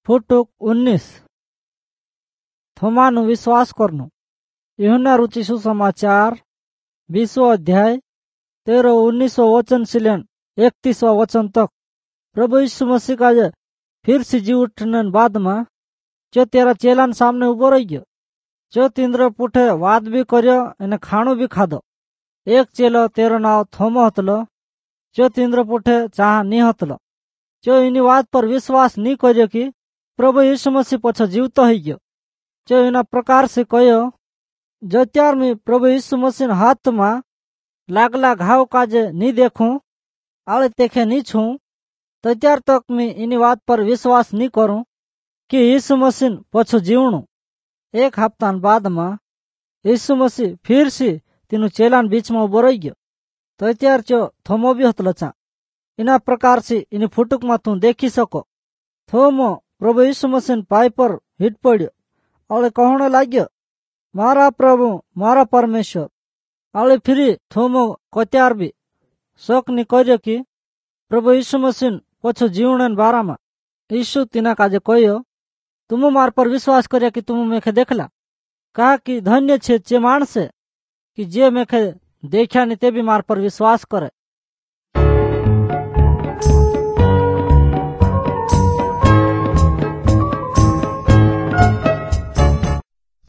ફૂટુક 19 થોમાનું વિશ્વાસ કરનું यूहन्ना रुचि सुसमाचार 20 अध्याय 13-19 वचन से लेन 31 वचन तक। प्रभु यीशु मसीह का फिर से जी उठने बाद में जो तेरा चेलान सामने उभो रही गयो, जो तींद्र पुठे वाद भी कर्यो अने खाणु भी खाधो। एक चेलो तेरो नाव थोमो हतलो, जो तींद्र पुठे चाह नी हतलो, जो इनी वात पर विश्वास नी कर्यो कि प्रभु यीशु मसीह पछो जीवतो हई गयो। जो इना प्रकार से कह्यो, जो त्यार में प्रभु यीशु मसीह हाथ में लागला घाव काजे नी देखूं, आले तेखे नी छूं, तो त्यार तक में इनी बात पर विश्वास नी करूं कि यीशु मसीह पछो जीवणु। एक हफ्ता बाद में यीशु मसीह फिर से तीनों चेलान बीच में उभो रही गयो, तो त्यार चो थोमो भी हतलो चा। इना प्रकार से इनी फुटुक में तू देखी सको। थोमो प्रभु यीशु मसीह पाय पर हिट पड़्यो और कहने लाग्यो, मारा प्रभु मारा परमेश्वर। आले फिरी थोमो कत्यार भी शक नी कर्यो कि प्रभु यीशु मसीह पछो जीवने बारा में। यीशु तिना काजे कह्यो, तुम मार पर विश्वास कर्या कि तुम मेखे देखला। कहा कि धन्य छे चे माणसे कि जे मेखे देख्या नी ते भी मार पर विश्वास करे।